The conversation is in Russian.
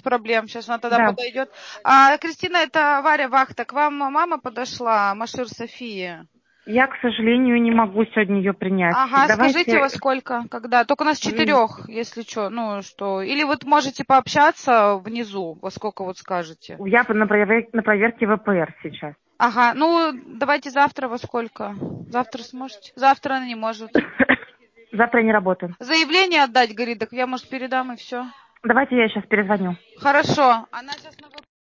проблем. Сейчас она тогда Да. подойдет. Кристина, это Варя Вахта. К вам мама подошла, Машир София. Я, к сожалению, не могу сегодня ее принять. Ага, Давайте... скажите, во сколько, когда? Только у нас 4, если что, ну что. Или вот можете пообщаться внизу, во сколько вот скажете. Я на проверке ВПР сейчас. Ага, ну давайте завтра во сколько? Завтра сможете? Завтра она не может. Завтра я не работаю. Заявление отдать, говорит, так я, может, передам и все. Давайте я сейчас перезвоню. Хорошо. Она сейчас на